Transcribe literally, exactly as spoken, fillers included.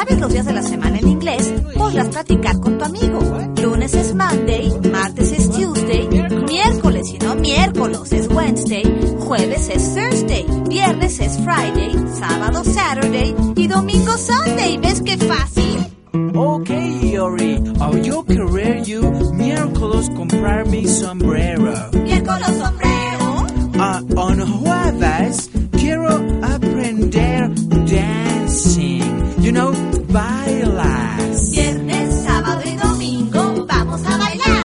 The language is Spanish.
sabes los días de la semana en inglés, podrás practicar con tu amigo. Lunes es Monday, martes es Tuesday, miércoles y no miércoles es Wednesday, jueves es Thursday, viernes es Friday, sábado Saturday y domingo Sunday. ¿Ves qué fácil? Okay, Yori, I'll yo querer you miércoles comprar mi sombrero. ¿Miércoles sombrero? Ah,